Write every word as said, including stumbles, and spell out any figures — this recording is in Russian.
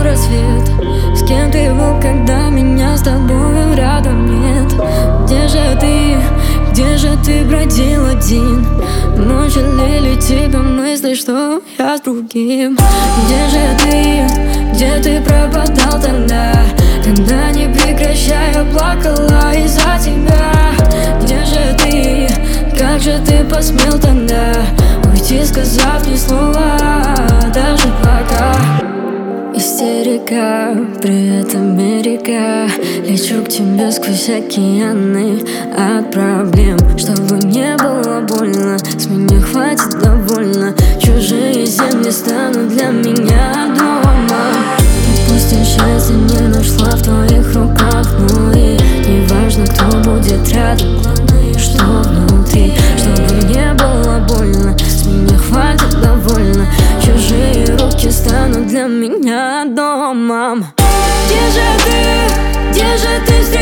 рассвет. С кем ты был, когда меня с тобой рядом нет? Где же ты, где же ты бродил один? Мучили ли тебя мысли, что я с другим? Где же ты, где ты пропадал тогда, когда не прекращая плакала из-за тебя? Где же ты, как же ты посмел тогда уйти, сказав ни слова, даже пока? Истерика, привет, Америка. Лечу к тебе сквозь океаны от проблем. Чтобы не было больно, с меня хватит довольно. Чужие земли станут для меня домом. И пусть я счастья не нашла в твоих руках, ну и не важно, кто будет рядом, главное, что внутри. Чтобы не было больно, с меня хватит довольно. Чужие руки станут для меня домом. Где же ты, где же ты?